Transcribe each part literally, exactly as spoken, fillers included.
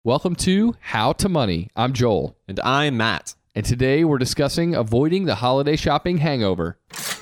Welcome to How to Money. I'm Joel. And I'm Matt. And today we're discussing avoiding the holiday shopping hangover.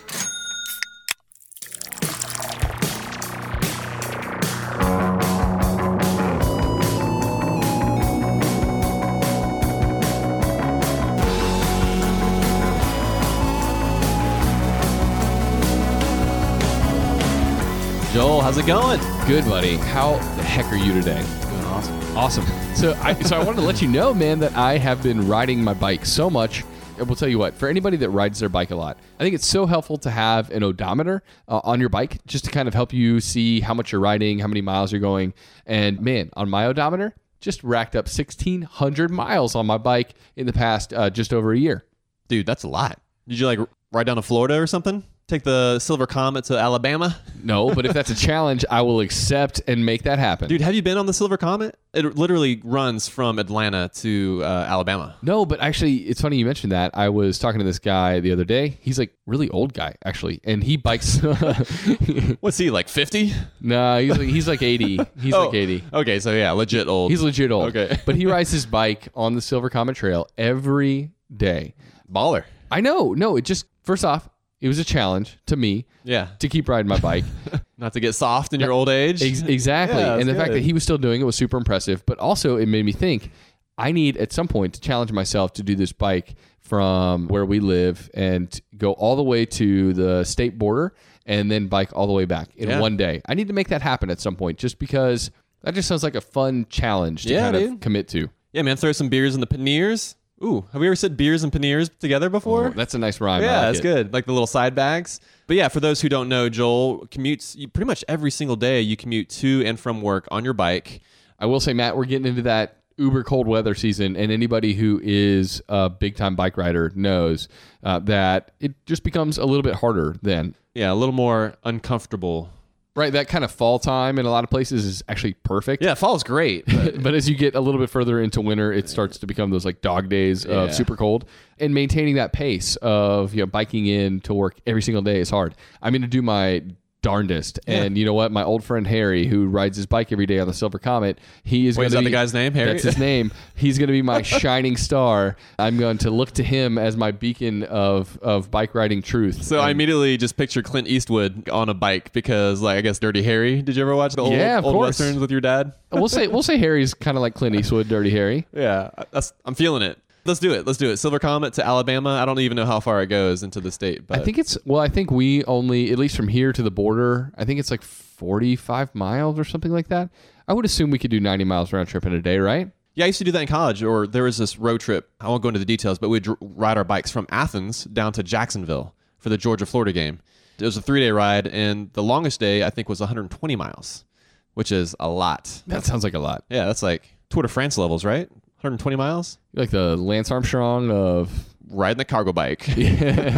Joel, how's it going? Good, buddy. How the heck are you today? Doing awesome. Awesome. So I, so I wanted to let you know, man, that I have been riding my bike so much. I will tell you what, for anybody that rides their bike a lot, I think it's so helpful to have an odometer uh, on your bike just to kind of help you see how much you're riding, how many miles you're going. And man, on my odometer, just racked up sixteen hundred miles on my bike in the past uh, just over a year. Dude, that's a lot. Did you like ride down to Florida or something? Take the Silver Comet to Alabama? No, but if that's a challenge, I will accept and make that happen. Dude, have you been on the Silver Comet? It literally runs from Atlanta to uh, Alabama. No, but actually, it's funny you mentioned that. I was talking to this guy the other day. He's like really old guy, actually, and he bikes. What's he, like fifty? No, he's like, he's like eighty. He's oh, like eighty. Okay, so yeah, legit old. He's legit old. Okay. But he rides his bike on the Silver Comet Trail every day. Baller. I know. No, it just, first off, it was a challenge to me Yeah. to keep riding my bike. Not to get soft in your old age. Ex- exactly. Yeah, and the good. fact that he was still doing it was super impressive. But also it made me think, I need at some point to challenge myself to do this bike from where we live and go all the way to the state border and then bike all the way back in Yeah. one day. I need to make that happen at some point just because that just sounds like a fun challenge to Yeah, kind of dude. commit to. Yeah, man, throw some beers in the panniers. Ooh, have we ever said beers and panniers together before? Oh, that's a nice rhyme. I Yeah, like that's it. good. Like the little side bags. But yeah, for those who don't know, Joel commutes you, pretty much every single day. You commute to and from work on your bike. I will say, Matt, we're getting into that uber cold weather season, and anybody who is a big time bike rider knows uh, that it just becomes a little bit harder then. Yeah, a little more uncomfortable. Right, that kind of fall time in a lot of places is actually perfect. Yeah, fall's great. But But as you get a little bit further into winter, it starts to become those like dog days of Yeah. super cold. And maintaining that pace of, you know, biking in to work every single day is hard. I'm going to do my darndest. Yeah. And you know what? My old friend Harry, who rides his bike every day on the Silver Comet, he is Wait, going is to that be the guy's name, Harry? That's his name. He's going to be my shining star. I'm going to look to him as my beacon of of bike riding truth. So I And- immediately just picture Clint Eastwood on a bike because, like, I guess Dirty Harry. Did you ever watch the old, Yeah, of old course. westerns with your dad? we'll say we'll say Harry's kind of like Clint Eastwood, Dirty Harry. Yeah, that's, I'm feeling it. Let's do it. Let's do it. Silver Comet to Alabama. I don't even know how far it goes into the state. But I think it's, well, I think we only, at least from here to the border, I think it's like forty-five miles or something like that. I would assume we could do ninety miles round trip in a day, right? Yeah, I used to do that in college, or there was this road trip. I won't go into the details, but we'd dr- ride our bikes from Athens down to Jacksonville for the Georgia-Florida game. It was a three-day ride, and the longest day, I think, was one hundred twenty miles, which is a lot. That sounds like a lot. Yeah, that's like Tour de France levels, right? one hundred twenty miles? Like the Lance Armstrong of... Riding the cargo bike. You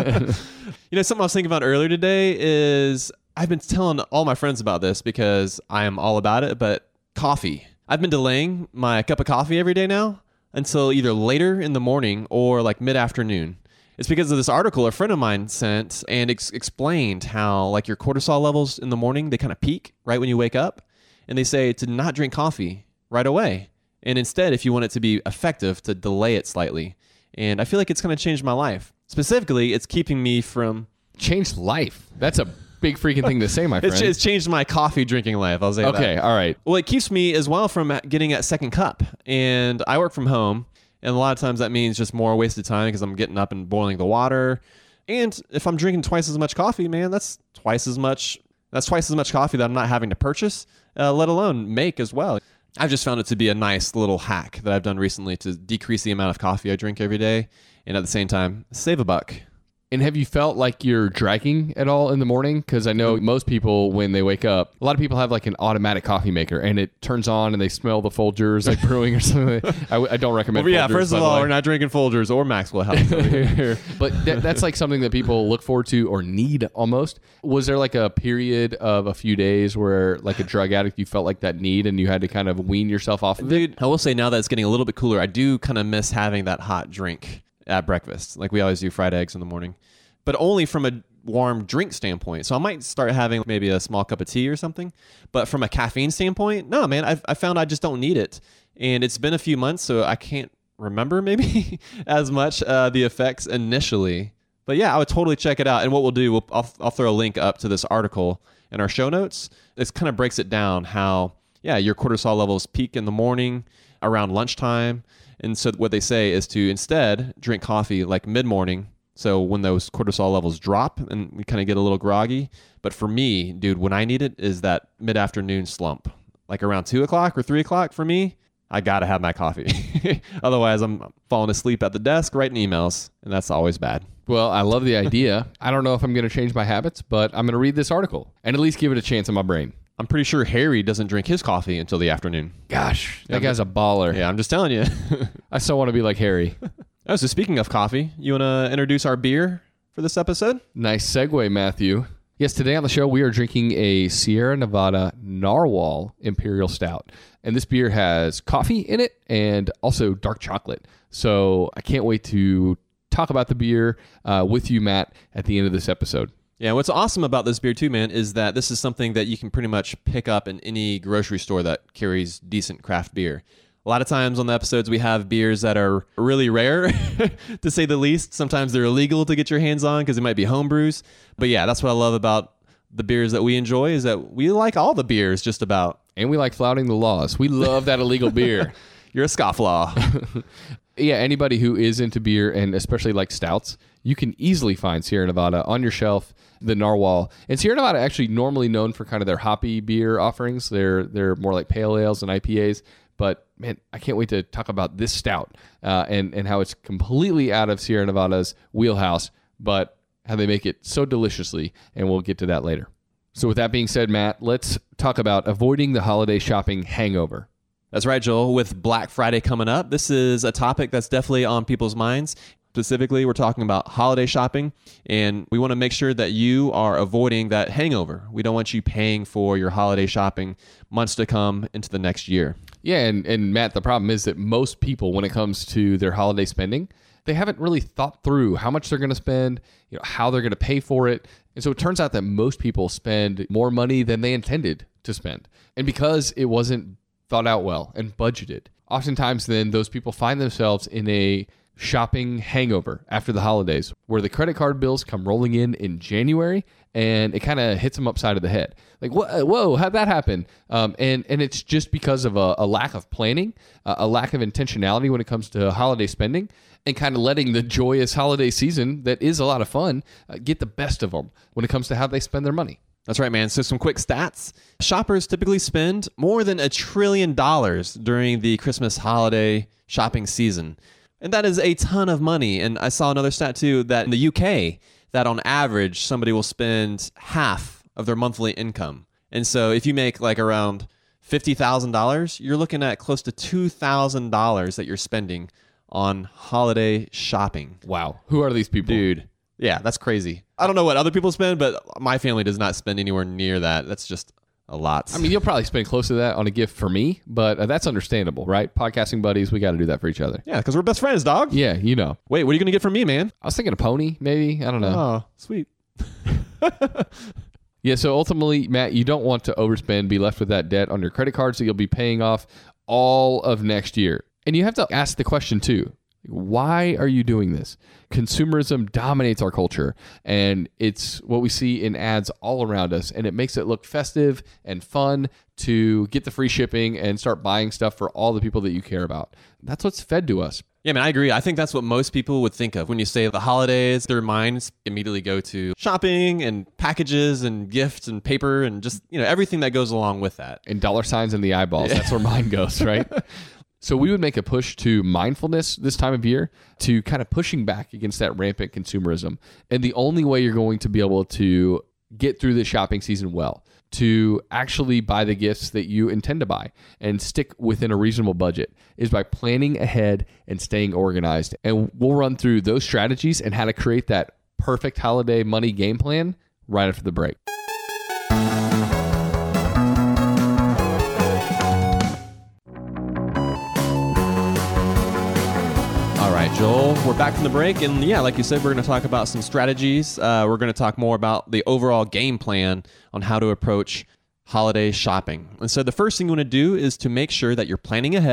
know, something I was thinking about earlier today is I've been telling all my friends about this because I am all about it, but coffee. I've been delaying my cup of coffee every day now until either later in the morning or like mid-afternoon. It's because of this article a friend of mine sent and ex- explained how like your cortisol levels in the morning, they kind of peak right when you wake up. And they say to not drink coffee right away. And instead, if you want it to be effective, to delay it slightly. And I feel like it's going to change my life. Specifically, it's keeping me from... Changed life. That's a big freaking thing to say, my friend. It's, it's changed my coffee drinking life, I'll say that. Okay, all right. Well, it keeps me as well from getting that second cup. And I work from home. And a lot of times that means just more wasted time because I'm getting up and boiling the water. And if I'm drinking twice as much coffee, man, that's twice as much... That's twice as much coffee that I'm not having to purchase, uh, let alone make as well. I've just found it to be a nice little hack that I've done recently to decrease the amount of coffee I drink every day and at the same time save a buck. And have you felt like you're dragging at all in the morning? Because I know most people, when they wake up, a lot of people have like an automatic coffee maker and it turns on and they smell the Folgers like brewing or something. I, I don't recommend Well, yeah, Folgers, first by of the all, way. we're not drinking Folgers or Maxwell House over here. But that, that's like something that people look forward to or need almost. Was there like a period of a few days where like a drug addict, you felt like that need and you had to kind of wean yourself off of it? Dude, I will say now that it's getting a little bit cooler, I do kind of miss having that hot drink at breakfast. Like we always do fried eggs in the morning. But only from a warm drink standpoint. So I might start having maybe a small cup of tea or something. But from a caffeine standpoint, no, man, I've, I found I just don't need it. And it's been a few months, so I can't remember maybe as much uh, the effects initially. But yeah, I would totally check it out. And what we'll do, we'll, I'll, I'll throw a link up to this article in our show notes. This kind of breaks it down how, yeah, your cortisol levels peak in the morning around lunchtime. And so what they say is to instead drink coffee like mid-morning. So when those cortisol levels drop and we kind of get a little groggy. But for me, dude, when I need it is that mid-afternoon slump. Like around two o'clock or three o'clock for me, I got to have my coffee. Otherwise, I'm falling asleep at the desk writing emails, and that's always bad. Well, I love the idea. I don't know if I'm going to change my habits, but I'm going to read this article and at least give it a chance in my brain. I'm pretty sure Harry doesn't drink his coffee until the afternoon. Gosh, that Yeah, guy's a baller. Yeah, I'm just telling you. I still want to be like Harry. Oh, so speaking of coffee, you want to introduce our beer for this episode? Nice segue, Matthew. Yes, today on the show, we are drinking a Sierra Nevada Narwhal Imperial Stout. And this beer has coffee in it and also dark chocolate. So I can't wait to talk about the beer uh, with you, Matt, at the end of this episode. Yeah, what's awesome about this beer too, man, is that this is something that you can pretty much pick up in any grocery store that carries decent craft beer. A lot of times on the episodes, we have beers that are really rare, to say the least. Sometimes they're illegal to get your hands on because it might be home brews. But yeah, that's what I love about the beers that we enjoy is that we like all the beers just about. And we like flouting the laws. We love that illegal beer. You're a scofflaw. Yeah, anybody who is into beer and especially like stouts, you can easily find Sierra Nevada on your shelf, the Narwhal. And Sierra Nevada actually normally known for kind of their hoppy beer offerings. They're they're more like pale ales and I P As. But man, I can't wait to talk about this stout uh, and, and how it's completely out of Sierra Nevada's wheelhouse, but how they make it so deliciously. And we'll get to that later. So with that being said, Matt, let's talk about avoiding the holiday shopping hangover. That's right, Joel. With Black Friday coming up, this is a topic that's definitely on people's minds. Specifically, we're talking about holiday shopping, and we want to make sure that you are avoiding that hangover. We don't want you paying for your holiday shopping months to come into the next year. Yeah, and, and Matt, the problem is that most people, when it comes to their holiday spending, they haven't really thought through how much they're going to spend, you know, how they're going to pay for it. And so it turns out that most people spend more money than they intended to spend. And because it wasn't thought out well and budgeted, oftentimes then those people find themselves in a shopping hangover after the holidays where the credit card bills come rolling in in January and it kind of hits them upside of the head. Like, whoa, whoa how'd that happen? Um, and, and it's just because of a, a lack of planning, uh, a lack of intentionality when it comes to holiday spending, and kind of letting the joyous holiday season that is a lot of fun uh, get the best of them when it comes to how they spend their money. That's right, man. So some quick stats. Shoppers typically spend more than a trillion dollars during the Christmas holiday shopping season. And that is a ton of money. And I saw another stat too that in the U K, that on average, somebody will spend half of their monthly income. And so if you make like around fifty thousand dollars, you're looking at close to two thousand dollars that you're spending on holiday shopping. Wow. Who are these people? Dude. Yeah, that's crazy. I don't know what other people spend, but my family does not spend anywhere near that. That's just a lot. I mean, you'll probably spend close to that on a gift for me, but uh, that's understandable, right? Podcasting buddies, we got to do that for each other. Yeah, because we're best friends, dog. Yeah, you know. Wait, what are you going to get from me, man? I was thinking a pony, maybe. I don't know. Oh, sweet. Yeah, so ultimately, Matt, you don't want to overspend, be left with that debt on your credit card, so you'll be paying off all of next year. And you have to ask the question, too. Why are you doing this? Consumerism dominates our culture, and it's what we see in ads all around us, and it makes it look festive and fun to get the free shipping and start buying stuff for all the people that you care about. That's what's fed to us. Yeah, man, I agree. I think that's what most people would think of when you say the holidays. Their minds immediately go to shopping and packages and gifts and paper and just, you know, everything that goes along with that. And dollar signs in the eyeballs. Yeah. That's where mine goes, right? So we would make a push to mindfulness this time of year, to kind of pushing back against that rampant consumerism. And the only way you're going to be able to get through the shopping season well, to actually buy the gifts that you intend to buy and stick within a reasonable budget, is by planning ahead and staying organized. And we'll run through those strategies and how to create that perfect holiday money game plan right after the break. All right, Joel, we're back from the break. And yeah, like you said, we're going to talk about some strategies. Uh, we're going to talk more about the overall game plan on how to approach holiday shopping. And so the first thing you want to do is to make sure that you're planning ahead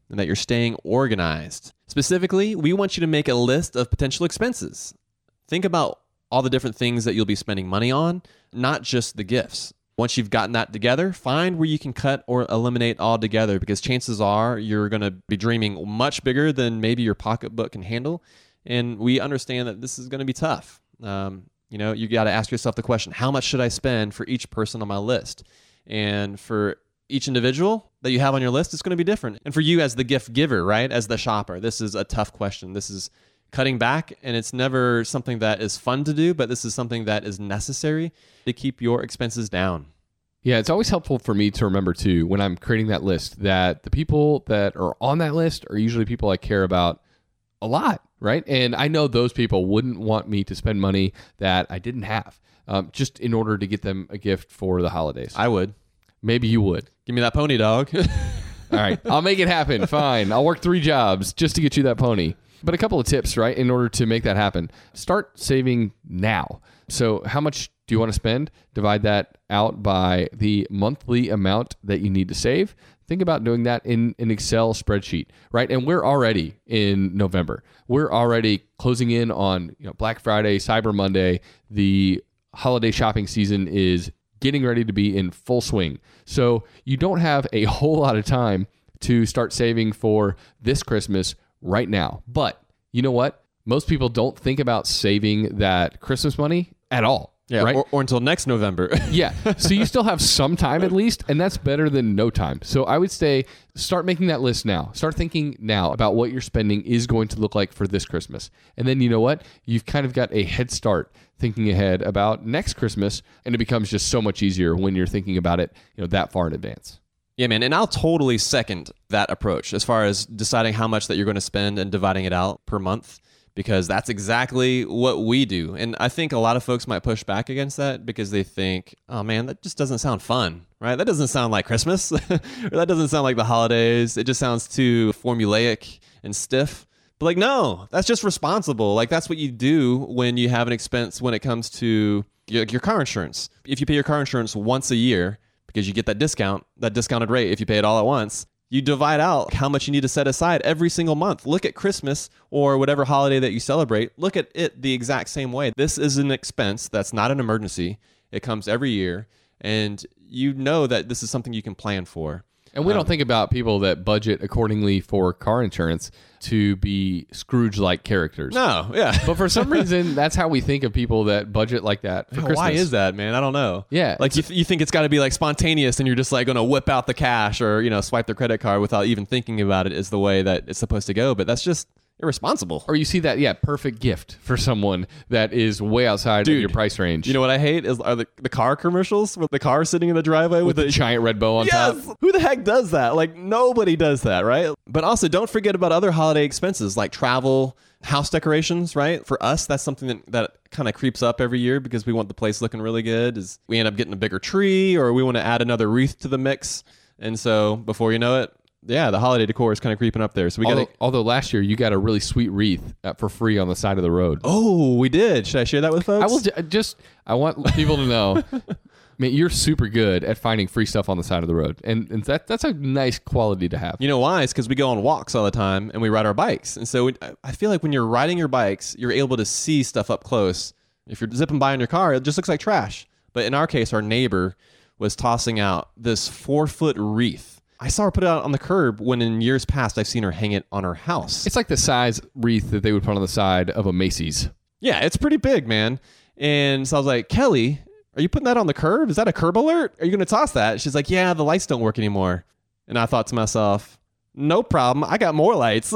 and that you're staying organized. Specifically, we want you to make a list of potential expenses. Think about all the different things that you'll be spending money on, not just the gifts. Once you've gotten that together, find where you can cut or eliminate altogether, because chances are you're going to be dreaming much bigger than maybe your pocketbook can handle. And we understand that this is going to be tough. Um, you know, you got to ask yourself the question, how much should I spend for each person on my list? And for each individual that you have on your list, it's going to be different. And for you as the gift giver, right, as the shopper, this is a tough question. This is cutting back, and it's never something that is fun to do, but this is something that is necessary to keep your expenses down. Yeah, it's always helpful for me to remember too, when I'm creating that list, that the people that are on that list are usually people I care about a lot, right? And I know those people wouldn't want me to spend money that I didn't have, um, just in order to get them a gift for the holidays. I would. Maybe you would. Give me that pony, dog. All right, I'll make it happen. Fine. I'll work three jobs just to get you that pony. But a couple of tips, right, in order to make that happen. Start saving now. So how much do you want to spend? Divide that out by the monthly amount that you need to save. Think about doing that in an Excel spreadsheet, right? And we're already in November. We're already closing in on, you know, Black Friday, Cyber Monday. The holiday shopping season is getting ready to be in full swing. So you don't have a whole lot of time to start saving for this Christmas right now. But you know what? Most people don't think about saving that Christmas money at all. Yeah, right? or, or until next November. Yeah. So you still have some time at least, and that's better than no time. So I would say start making that list now. Start thinking now about what your spending is going to look like for this Christmas. And then you know what? You've kind of got a head start thinking ahead about next Christmas, and it becomes just so much easier when you're thinking about it, you know, that far in advance. Yeah, man. And I'll totally second that approach as far as deciding how much that you're going to spend and dividing it out per month, because that's exactly what we do. And I think a lot of folks might push back against that because they think, oh man, that just doesn't sound fun, right? That doesn't sound like Christmas, or that doesn't sound like the holidays. It just sounds too formulaic and stiff. But like, no, that's just responsible. Like, that's what you do when you have an expense when it comes to your, your car insurance. If you pay your car insurance once a year, because you get that discount, that discounted rate if you pay it all at once, you divide out how much you need to set aside every single month. Look at Christmas or whatever holiday that you celebrate. Look at it the exact same way. This is an expense that's not an emergency. It comes every year, and you know that this is something you can plan for. And we Um, don't think about people that budget accordingly for car insurance to be Scrooge-like characters. No, yeah. But for some reason, that's how we think of people that budget like that for Yeah, Christmas. why is that, man? I don't know. Yeah, Like you, th- you think it's got to be like spontaneous and you're just like going to whip out the cash or, you know, swipe their credit card without even thinking about it is the way that it's supposed to go. But that's just irresponsible. Or you see that, yeah, perfect gift for someone that is way outside Dude, of your price range. You know what I hate is are the, the car commercials with the car sitting in the driveway with with, the a giant red bow on yes! top. Who the heck does that? Like, nobody does that, right? But also, don't forget about other holiday expenses like travel, house decorations, right? For us, that's something that, that kind of creeps up every year because we want the place looking really good. Is we end up getting a bigger tree or we want to add another wreath to the mix. And so before you know it, yeah, the holiday decor is kind of creeping up there. So we got Although, to. although last year you got a really sweet wreath uh, for free on the side of the road. Oh, we did. Should I share that with folks? I will ju- just, I want people to know, man, you're super good at finding free stuff on the side of the road. And, and that that's a nice quality to have. You know why? It's because we go on walks all the time and we ride our bikes. And so we, I feel like when you're riding your bikes, you're able to see stuff up close. If you're zipping by in your car, it just looks like trash. But in our case, our neighbor was tossing out this four foot wreath. I saw her put it out on the curb when in years past I've seen her hang it on her house. It's like the size wreath that they would put on the side of a Macy's. Yeah, it's pretty big, man. And so I was like, Kelly, are you putting that on the curb? Is that a curb alert? Are you going to toss that? She's like, yeah, the lights don't work anymore. And I thought to myself, no problem. I got more lights.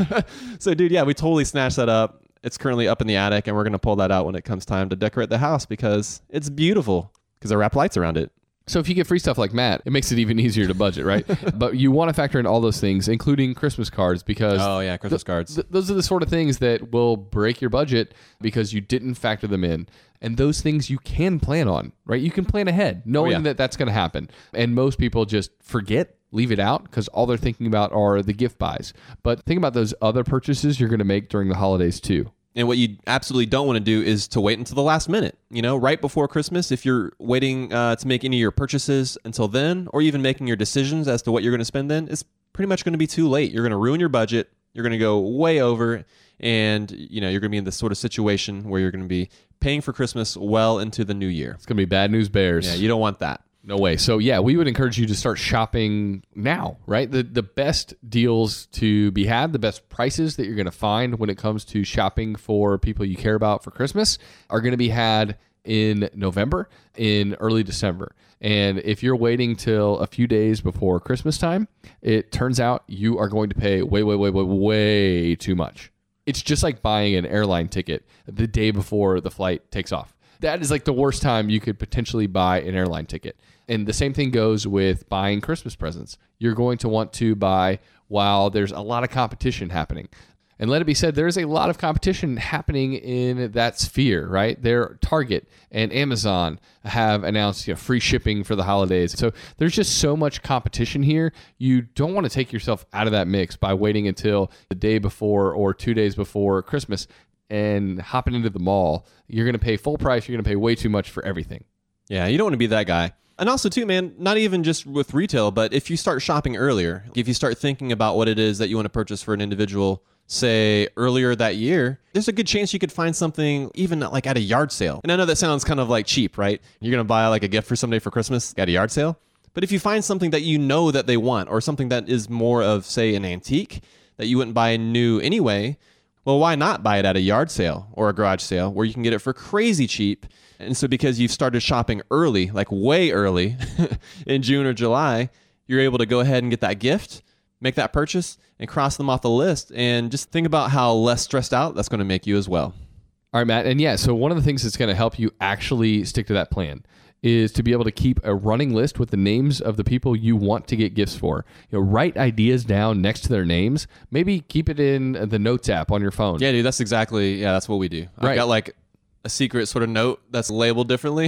So, dude, yeah, we totally snatched that up. It's currently up in the attic, and we're going to pull that out when it comes time to decorate the house because it's beautiful because I wrap lights around it. So if you get free stuff like Matt, it makes it even easier to budget, right? But you want to factor in all those things, including Christmas cards, because Oh, yeah, Christmas th- cards. th- those are the sort of things that will break your budget because you didn't factor them in. And those things you can plan on, right? You can plan ahead, knowing yeah. that that's going to happen. And most people just forget, leave it out, because all they're thinking about are the gift buys. But think about those other purchases you're going to make during the holidays too. And what you absolutely don't want to do is to wait until the last minute, you know, right before Christmas. If you're waiting uh, to make any of your purchases until then, or even making your decisions as to what you're going to spend then, it's pretty much going to be too late. You're going to ruin your budget. You're going to go way over, and you know you're going to be in this sort of situation where you're going to be paying for Christmas well into the new year. It's going to be bad news bears. Yeah, you don't want that. No way. So yeah, we would encourage you to start shopping now, right? The the best deals to be had, the best prices that you're going to find when it comes to shopping for people you care about for Christmas are going to be had in November, in early December. And if you're waiting till a few days before Christmas time, it turns out you are going to pay way, way, way, way, way too much. It's just like buying an airline ticket the day before the flight takes off. That is like the worst time you could potentially buy an airline ticket. And the same thing goes with buying Christmas presents. You're going to want to buy while there's a lot of competition happening. And let it be said, there's a lot of competition happening in that sphere, right? There, Target and Amazon have announced you know, free shipping for the holidays. So there's just so much competition here. You don't want to take yourself out of that mix by waiting until the day before or two days before Christmas and hopping into the mall. You're going to pay full price. You're going to pay way too much for everything. Yeah, you don't want to be that guy. And also, too, man, not even just with retail, but if you start shopping earlier, if you start thinking about what it is that you want to purchase for an individual, say, earlier that year, there's a good chance you could find something even like at a yard sale. And I know that sounds kind of like cheap, right? You're going to buy like a gift for somebody for Christmas at a yard sale. But if you find something that you know that they want, or something that is more of, say, an antique that you wouldn't buy new anyway, well, why not buy it at a yard sale or a garage sale where you can get it for crazy cheap? And so because you've started shopping early, like way early in June or July, you're able to go ahead and get that gift, make that purchase, and cross them off the list. And just think about how less stressed out that's going to make you as well. All right, Matt. And yeah, so one of the things that's going to help you actually stick to that plan is to be able to keep a running list with the names of the people you want to get gifts for. You know, write ideas down next to their names. Maybe keep it in the Notes app on your phone. Yeah, dude, that's exactly, yeah, that's what we do. I've Right. got like a secret sort of note that's labeled differently.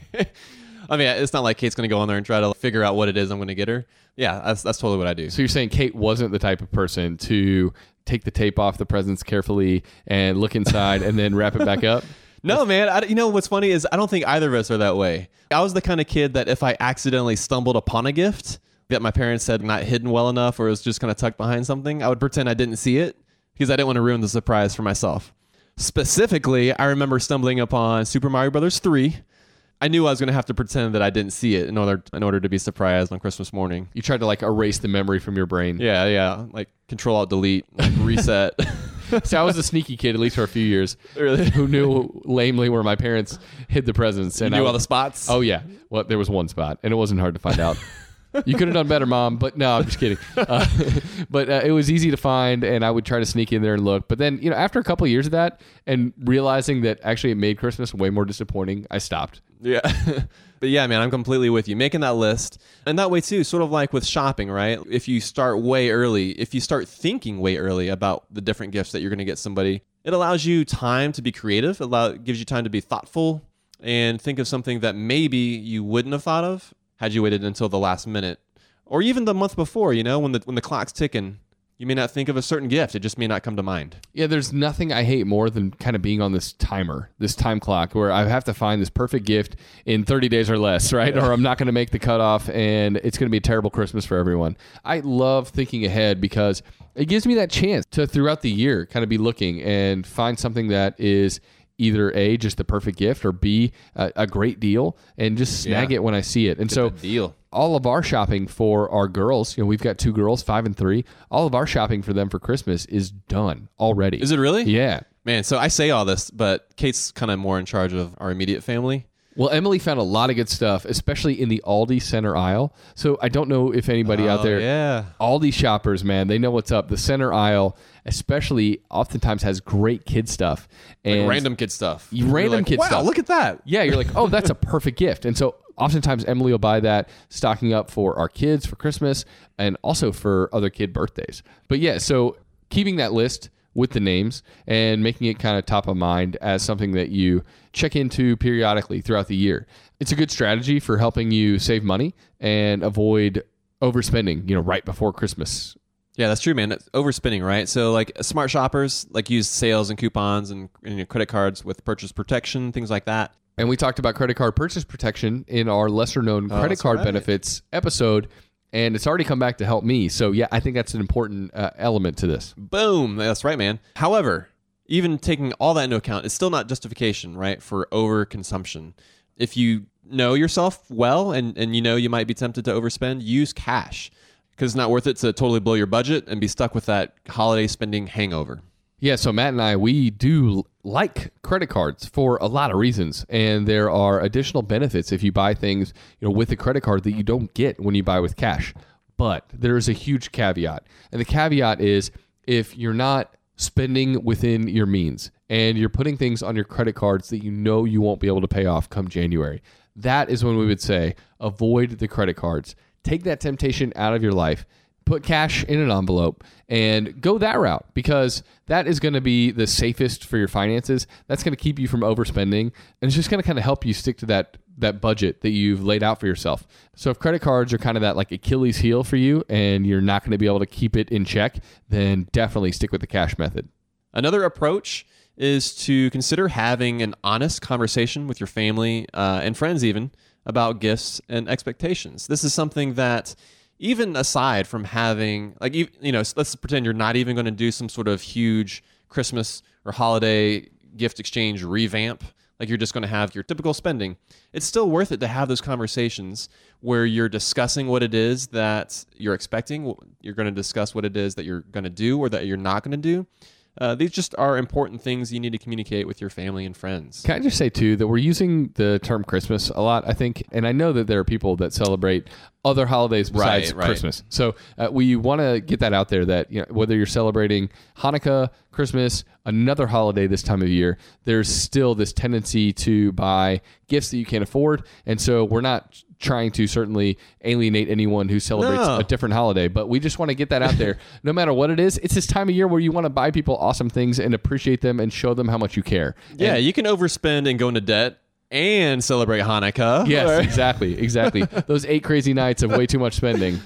I mean, it's not like Kate's going to go on there and try to figure out what it is I'm going to get her. Yeah, that's that's totally what I do. So you're saying Kate wasn't the type of person to take the tape off the presents carefully and look inside and then wrap it back up? No, man. I, you know, what's funny is I don't think either of us are that way. I was the kind of kid that if I accidentally stumbled upon a gift that my parents said not hidden well enough or was just kind of tucked behind something, I would pretend I didn't see it because I didn't want to ruin the surprise for myself. Specifically, I remember stumbling upon Super Mario Brothers three. I knew I was going to have to pretend that I didn't see it in order in order to be surprised on Christmas morning. You tried to like erase the memory from your brain. Yeah, yeah. Like Control Alt Delete, like reset. So I was a sneaky kid, at least for a few years, Really? who knew lamely where my parents hid the presents. You And knew I all would- the spots? Oh, yeah. Well, there was one spot, and it wasn't hard to find out. You could have done better, Mom, but no, I'm just kidding. Uh, but uh, it was easy to find, and I would try to sneak in there and look. But then, you know, after a couple of years of that and realizing that actually it made Christmas way more disappointing, I stopped. Yeah. But yeah, man, I'm completely with you. Making that list. And that way too, sort of like with shopping, right? If you start way early, if you start thinking way early about the different gifts that you're going to get somebody, it allows you time to be creative. It allow, gives you time to be thoughtful and think of something that maybe you wouldn't have thought of had you waited until the last minute. Or even the month before, you know, when the when the clock's ticking, you may not think of a certain gift. It just may not come to mind. Yeah, there's nothing I hate more than kind of being on this timer, this time clock, where I have to find this perfect gift in thirty days or less, right? Yeah. Or I'm not going to make the cutoff, and it's going to be a terrible Christmas for everyone. I love thinking ahead because it gives me that chance to, throughout the year, kind of be looking and find something that is either A, just the perfect gift, or B, a, a great deal, and just snag Yeah. it when I see it. And Get so that deal. all of our shopping for our girls, you know, we've got two girls, five and three. All of our shopping for them for Christmas is done already. Is it really? Yeah. Man, so I say all this, but Kate's kind of more in charge of our immediate family. Well, Emily found a lot of good stuff, especially in the Aldi center aisle. So I don't know if anybody out Oh, there, yeah. Aldi shoppers, man, they know what's up. The center aisle, especially, oftentimes has great kid stuff. And Like random kid stuff. You- random You're like, kid wow, stuff. look at that. Yeah, you're like, oh, that's a perfect gift. And so oftentimes Emily will buy that, stocking up for our kids for Christmas and also for other kid birthdays. But yeah, so keeping that list with the names and making it kind of top of mind as something that you check into periodically throughout the year. It's a good strategy for helping you save money and avoid overspending, you know, right before Christmas. Yeah, that's true, man. It's overspending, right? So like smart shoppers like use sales and coupons and, and you know, credit cards with purchase protection, things like that. And we talked about credit card purchase protection in our lesser known Oh, credit that's card right. benefits episode. and it's already come back to help me. So yeah, I think that's an important uh, element to this. Boom. That's right, man. However, even taking all that into account, it's still not justification, right, for overconsumption. If you know yourself well and, and you know you might be tempted to overspend, use cash, because it's not worth it to totally blow your budget and be stuck with that holiday spending hangover. Yeah, so Matt and I, we do like credit cards for a lot of reasons, and there are additional benefits if you buy things, you know, with a credit card that you don't get when you buy with cash. But there is a huge caveat, and the caveat is if you're not spending within your means and you're putting things on your credit cards that you know you won't be able to pay off come January, that is when we would say avoid the credit cards. Take that temptation out of your life. Put cash in an envelope and go that route, because that is going to be the safest for your finances. That's going to keep you from overspending, and it's just going to kind of help you stick to that that budget that you've laid out for yourself. So if credit cards are kind of that like Achilles heel for you and you're not going to be able to keep it in check, then definitely stick with the cash method. Another approach is to consider having an honest conversation with your family uh, and friends even about gifts and expectations. This is something that, even aside from having, like, you, you know, let's pretend you're not even going to do some sort of huge Christmas or holiday gift exchange revamp, like you're just going to have your typical spending. It's still worth it to have those conversations where you're discussing what it is that you're expecting. You're going to discuss what it is that you're going to do or that you're not going to do. Uh, these just are important things you need to communicate with your family and friends. Can I just say, too, that we're using the term Christmas a lot, I think, and I know that there are people that celebrate other holidays besides right, right. Christmas. So uh, we want to get that out there that, you know, whether you're celebrating Hanukkah, Christmas, another holiday this time of year, there's still this tendency to buy gifts that you can't afford. And so we're not trying to certainly alienate anyone who celebrates no. a different holiday, but we just want to get that out there. No matter what it is, it's this time of year where you want to buy people awesome things and appreciate them and show them how much you care. Yeah, and, you can overspend and go into debt and celebrate Hanukkah. Yes, or... exactly, exactly. Those eight crazy nights of way too much spending.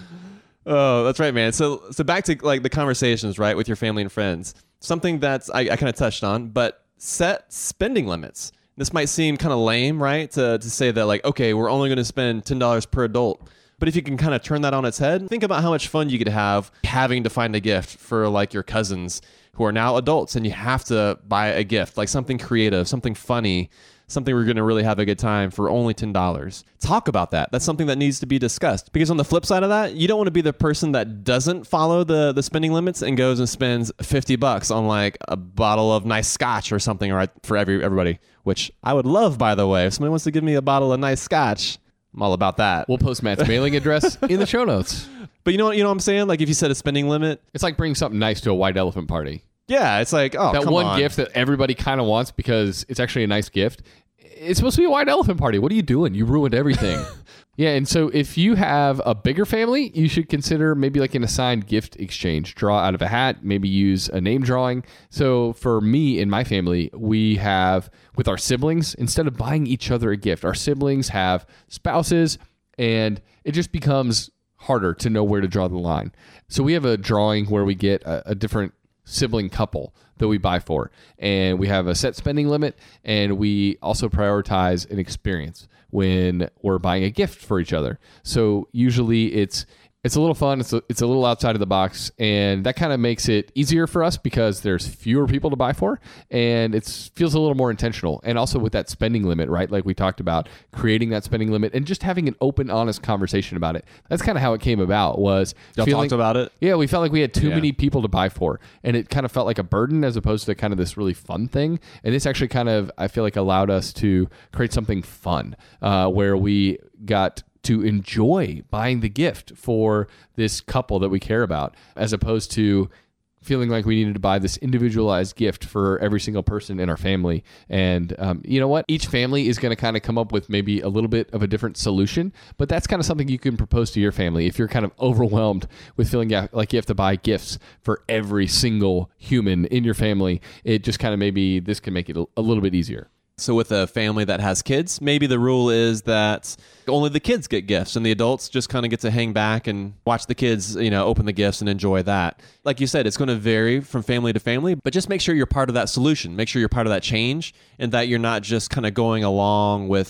Oh, that's right, man. So, so back to like the conversations, right, with your family and friends. Something that's I, I kind of touched on, but set spending limits. This might seem kind of lame, right, to, to say that, like, okay, we're only going to spend ten dollars per adult. But if you can kind of turn that on its head, think about how much fun you could have having to find a gift for, like, your cousins who are now adults, and you have to buy a gift, like something creative, something funny, something we're going to really have a good time for only ten dollars. Talk about that. That's something that needs to be discussed. Because on the flip side of that, you don't want to be the person that doesn't follow the, the spending limits and goes and spends fifty bucks on like a bottle of nice scotch or something, right, for every everybody, which I would love, by the way. If somebody wants to give me a bottle of nice scotch, I'm all about that. We'll post Matt's mailing address in the show notes. But you know what, you know what I'm saying? Like if you set a spending limit. It's like bringing something nice to a white elephant party. Yeah, it's like, oh, that come one on. gift that everybody kind of wants because it's actually a nice gift. It's supposed to be a white elephant party. What are you doing? You ruined everything. Yeah, and so if you have a bigger family, you should consider maybe like an assigned gift exchange. Draw out of a hat, maybe use a name drawing. So for me and my family, we have, with our siblings, instead of buying each other a gift, our siblings have spouses, and it just becomes harder to know where to draw the line. So we have a drawing where we get a, a different sibling couple that we buy for, and we have a set spending limit, and we also prioritize an experience when we're buying a gift for each other. So usually it's it's a little fun, it's a, it's a little outside of the box, and that kind of makes it easier for us because there's fewer people to buy for, and it feels a little more intentional. And also with that spending limit, right, like we talked about, creating that spending limit and just having an open, honest conversation about it. That's kind of how it came about. Was Y'all feeling, talked about it? Yeah, we felt like we had too Yeah. many people to buy for, and it kind of felt like a burden as opposed to kind of this really fun thing. And this actually kind of, I feel like, allowed us to create something fun uh, where we got to enjoy buying the gift for this couple that we care about, as opposed to feeling like we needed to buy this individualized gift for every single person in our family. And um, you know what? Each family is going to kind of come up with maybe a little bit of a different solution, but that's kind of something you can propose to your family. If you're kind of overwhelmed with feeling like you have to buy gifts for every single human in your family, it just kind of maybe this can make it a little bit easier. So with a family that has kids, maybe the rule is that only the kids get gifts and the adults just kind of get to hang back and watch the kids, you know, open the gifts and enjoy that. Like you said, it's going to vary from family to family, but just make sure you're part of that solution. Make sure you're part of that change and that you're not just kind of going along with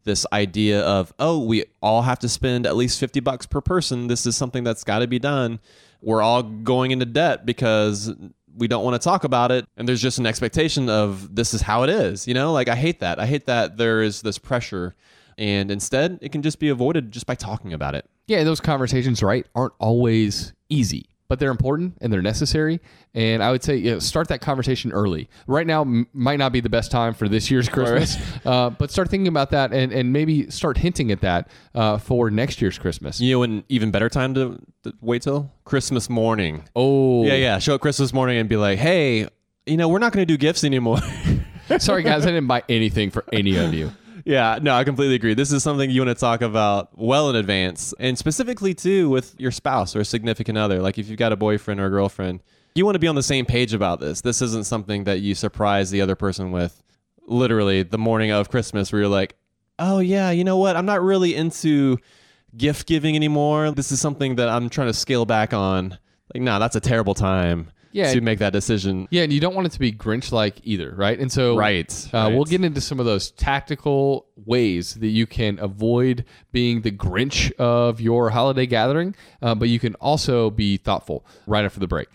this idea of, oh, we all have to spend at least fifty bucks per person. This is something that's got to be done. We're all going into debt because we don't want to talk about it. And there's just an expectation of this is how it is. You know, like I hate that. I hate that there is this pressure. And instead, it can just be avoided just by talking about it. Yeah, those conversations, right, aren't always easy, but they're important and they're necessary. And I would say, you know, start that conversation early. Right now m- might not be the best time for this year's Christmas, uh, but start thinking about that and, and maybe start hinting at that uh, for next year's Christmas. You know, an even better time to, to wait till? Christmas morning. Oh. Yeah, yeah. Show up Christmas morning and be like, hey, you know, we're not going to do gifts anymore. Sorry, guys, I didn't buy anything for any of you. Yeah, no, I completely agree. This is something you want to talk about well in advance, and specifically too with your spouse or significant other. Like if you've got a boyfriend or a girlfriend, you want to be on the same page about this. This isn't something that you surprise the other person with literally the morning of Christmas where you're like, oh yeah, you know what? I'm not really into gift giving anymore. This is something that I'm trying to scale back on. Like, nah, that's a terrible time. Yeah, to make that decision. Yeah, and you don't want it to be Grinch-like either, right? And so right, uh, right. we'll get into some of those tactical ways that you can avoid being the Grinch of your holiday gathering, uh, but you can also be thoughtful right after the break.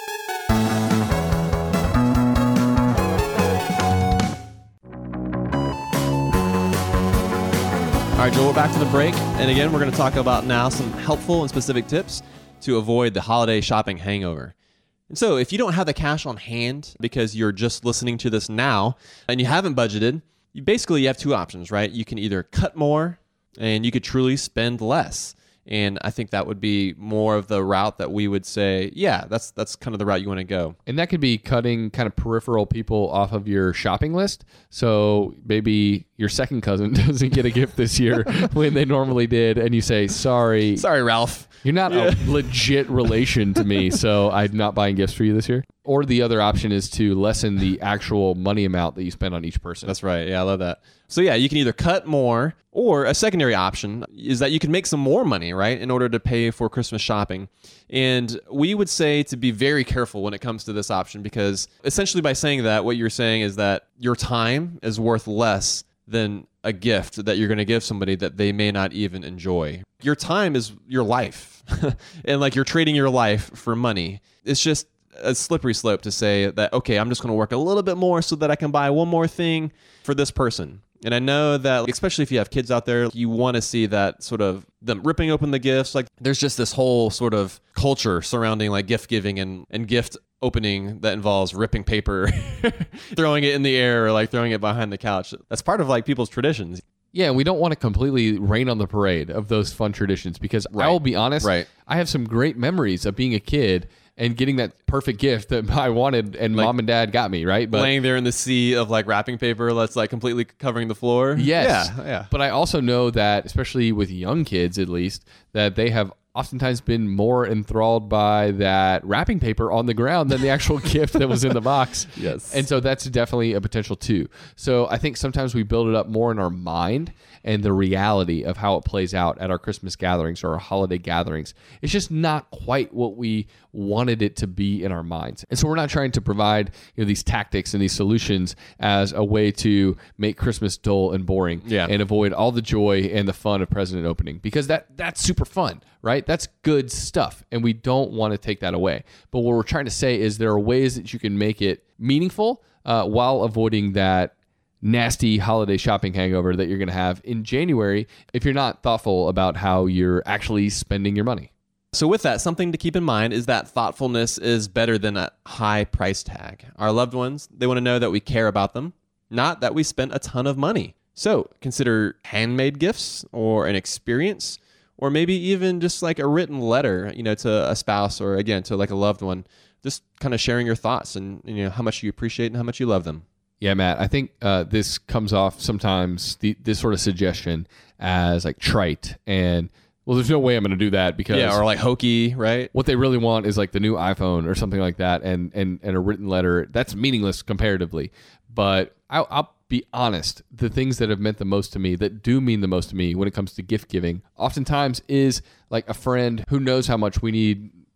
All right, Joel, we're back to the break. And again, we're going to talk about now some helpful and specific tips to avoid the holiday shopping hangover. And so if you don't have the cash on hand because you're just listening to this now and you haven't budgeted, you basically you have two options, right? You can either cut more and you could truly spend less. And I think that would be more of the route that we would say, yeah, that's that's kind of the route you want to go. And that could be cutting kind of peripheral people off of your shopping list. So maybe your second cousin doesn't get a gift this year when they normally did. And you say, sorry. Sorry, Ralph. You're not yeah. a legit relation to me, so I'm not buying gifts for you this year. Or the other option is to lessen the actual money amount that you spend on each person. That's right. Yeah, I love that. So yeah, you can either cut more, or a secondary option is that you can make some more money, right, in order to pay for Christmas shopping. And we would say to be very careful when it comes to this option, because essentially by saying that, what you're saying is that your time is worth less than a gift that you're going to give somebody that they may not even enjoy. Your time is your life. And like you're trading your life for money. It's just a slippery slope to say that, okay, I'm just going to work a little bit more so that I can buy one more thing for this person. And I know that, especially if you have kids out there, you want to see that sort of them ripping open the gifts. Like there's just this whole sort of culture surrounding like gift giving and, and gift opening that involves ripping paper, throwing it in the air, or like throwing it behind the couch. That's part of like people's traditions. Yeah, we don't want to completely rain on the parade of those fun traditions because right. I will be honest, right. I have some great memories of being a kid and getting that perfect gift that I wanted and like, mom and dad got me, right? But laying there in the sea of like wrapping paper that's like completely covering the floor. Yes. Yeah, yeah. But I also know that, especially with young kids at least, that they have oftentimes been more enthralled by that wrapping paper on the ground than the actual gift that was in the box. Yes. And so that's definitely a potential too. So I think sometimes we build it up more in our mind and the reality of how it plays out at our Christmas gatherings or our holiday gatherings. It's just not quite what we wanted it to be in our minds. And so we're not trying to provide, you know, these tactics and these solutions as a way to make Christmas dull and boring yeah. and avoid all the joy and the fun of present opening, because that that's super fun, right? That's good stuff. And we don't want to take that away. But what we're trying to say is there are ways that you can make it meaningful uh, while avoiding that nasty holiday shopping hangover that you're going to have in January if you're not thoughtful about how you're actually spending your money. So with that, something to keep in mind is that thoughtfulness is better than a high price tag. Our loved ones, they want to know that we care about them, not that we spent a ton of money. So consider handmade gifts or an experience, or maybe even just like a written letter, you know, to a spouse or again, to like a loved one, just kind of sharing your thoughts and, you know, how much you appreciate and how much you love them. Yeah, Matt, I think uh, this comes off sometimes, the, this sort of suggestion as like trite and, well, there's no way I'm going to do that because... Yeah, or like hokey, right? What they really want is like the new iPhone or something like that and and, and a written letter. That's meaningless comparatively. But I'll, I'll be honest, the things that have meant the most to me, that do mean the most to me when it comes to gift giving, oftentimes is like a friend who knows how much we need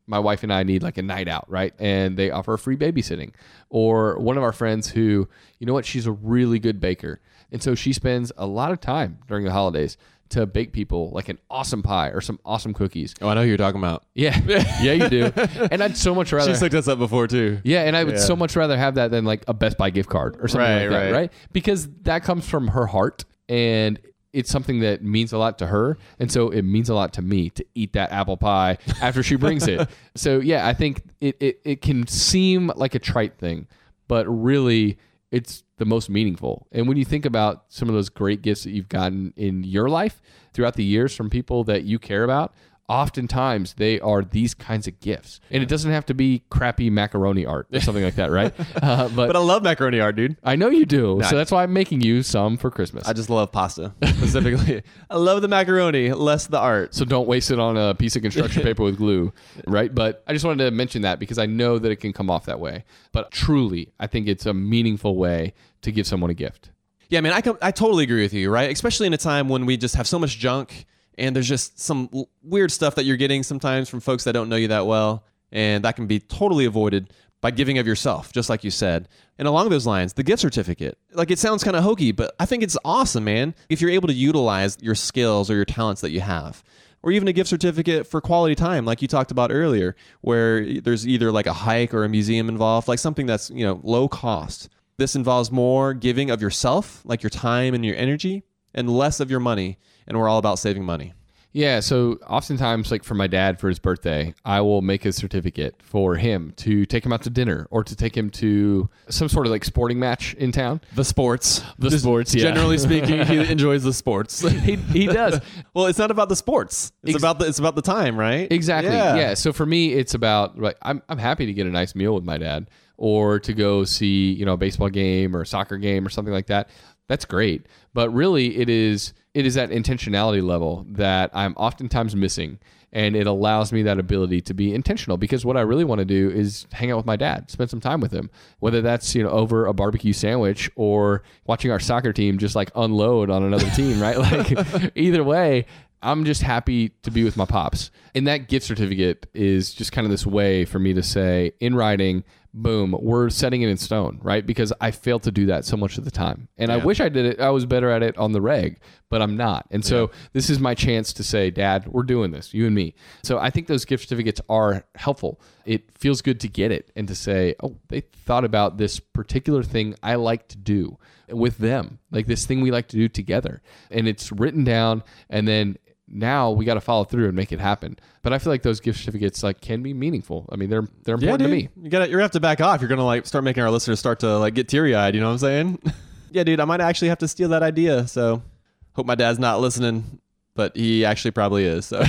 my wife and I need like a night out, right? And they offer free babysitting. Or one of our friends who, you know what, she's a really good baker. And so she spends a lot of time during the holidays to bake people like an awesome pie or some awesome cookies. Oh, I know who you're talking about. Yeah. Yeah, you do. And I'd so much rather... She's looked us up before too. Yeah, and I would Yeah. so much rather have that than like a Best Buy gift card or something Right, like that, right. right? Because that comes from her heart, and it's something that means a lot to her, and so it means a lot to me to eat that apple pie after she brings it. So yeah, I think it, it, it can seem like a trite thing, but really it's the most meaningful. And when you think about some of those great gifts that you've gotten in your life throughout the years from people that you care about, oftentimes they are these kinds of gifts. And it doesn't have to be crappy macaroni art or something like that, right? Uh, but, But I love macaroni art, dude. I know you do. Nice. So that's why I'm making you some for Christmas. I just love pasta specifically. I love the macaroni, less the art. So don't waste it on a piece of construction paper with glue, right? But I just wanted to mention that because I know that it can come off that way. But truly, I think it's a meaningful way to give someone a gift. Yeah, man, I com- I totally agree with you, right? Especially in a time when we just have so much junk and there's just some l- weird stuff that you're getting sometimes from folks that don't know you that well, and that can be totally avoided by giving of yourself, just like you said. And along those lines, the gift certificate, like it sounds kind of hokey, but I think it's awesome, man. If you're able to utilize your skills or your talents that you have, or even a gift certificate for quality time, like you talked about earlier, where there's either like a hike or a museum involved, like something that's, you know, low cost. This involves more giving of yourself, like your time and your energy, and less of your money. And we're all about saving money. Yeah, so oftentimes, like for my dad for his birthday, I will make a certificate for him to take him out to dinner or to take him to some sort of like sporting match in town. The sports. The Just sports, yeah. Generally speaking, he enjoys the sports. He, he does. Well, it's not about the sports. It's Ex- about the it's about the time, right? Exactly. Yeah. So for me, it's about like I'm I'm happy to get a nice meal with my dad or to go see, you know, a baseball game or a soccer game or something like that. That's great. But really it is it is that intentionality level that I'm oftentimes missing. And it allows me that ability to be intentional because what I really want to do is hang out with my dad, spend some time with him, whether that's, you know, over a barbecue sandwich or watching our soccer team just like unload on another team, right? Like either way, I'm just happy to be with my pops. And that gift certificate is just kind of this way for me to say in writing, boom, we're setting it in stone, right? Because I fail to do that so much of the time. And yeah. I wish I did it. I was better at it on the reg, but I'm not. And so yeah. this is my chance to say, Dad, we're doing this, you and me. So I think those gift certificates are helpful. It feels good to get it and to say, oh, they thought about this particular thing I like to do with them, like this thing we like to do together. And it's written down, and then now we got to follow through and make it happen. But I feel like those gift certificates like can be meaningful. I mean, they're they're important yeah, to dude. me. You gotta you're gonna have to back off. You're gonna like start making our listeners start to like get teary eyed. You know what I'm saying? Yeah, dude. I might actually have to steal that idea. So hope my dad's not listening, but he actually probably is. So.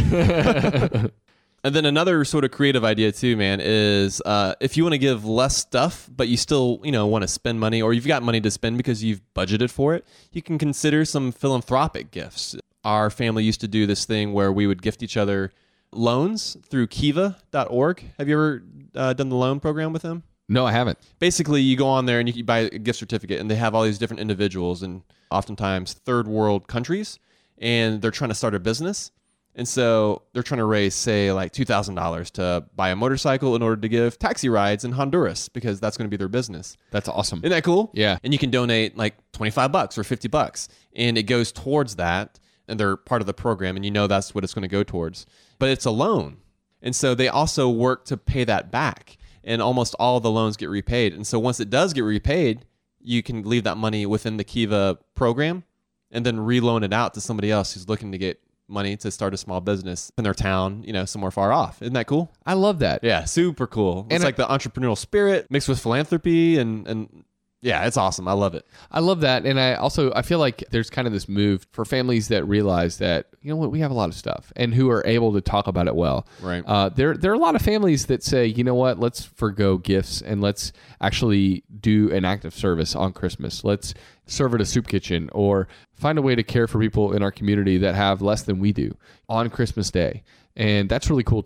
And then another sort of creative idea too, man, is uh, if you want to give less stuff, but you still, you know, want to spend money, or you've got money to spend because you've budgeted for it, you can consider some philanthropic gifts. Our family used to do this thing where we would gift each other loans through kiva dot org. Have you ever uh, done the loan program with them? No, I haven't. Basically, you go on there and you buy a gift certificate, and they have all these different individuals and oftentimes third world countries, and they're trying to start a business. And so they're trying to raise, say, like two thousand dollars to buy a motorcycle in order to give taxi rides in Honduras because that's going to be their business. That's awesome. Isn't that cool? Yeah. And you can donate like twenty-five bucks or fifty bucks, and it goes towards that. And they're part of the program, and you know that's what it's going to go towards. But it's a loan. And so they also work to pay that back. And almost all of the loans get repaid. And so once it does get repaid, you can leave that money within the Kiva program and then reloan it out to somebody else who's looking to get money to start a small business in their town, you know, somewhere far off. Isn't that cool? I love that. Yeah, super cool. It's And like the entrepreneurial spirit mixed with philanthropy and and yeah, it's awesome. I love it. I love that. And I also, I feel like there's kind of this move for families that realize that, you know what, we have a lot of stuff and who are able to talk about it well. Right. Uh, there, there are a lot of families that say, you know what, let's forgo gifts and let's actually do an act of service on Christmas. Let's serve at a soup kitchen or find a way to care for people in our community that have less than we do on Christmas Day. And that's really cool too.